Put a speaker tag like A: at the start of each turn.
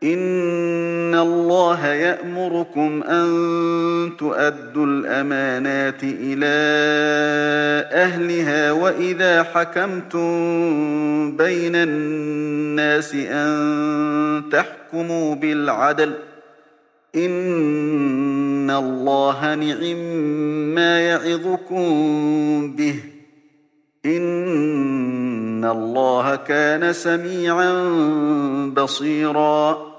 A: إن الله يأمركم أن تؤدوا الأمانات إلى أهلها وإذا حكمتم بين الناس أن تحكموا بالعدل إن الله نعم يعظكم به إن الله كان سميعا بصيرا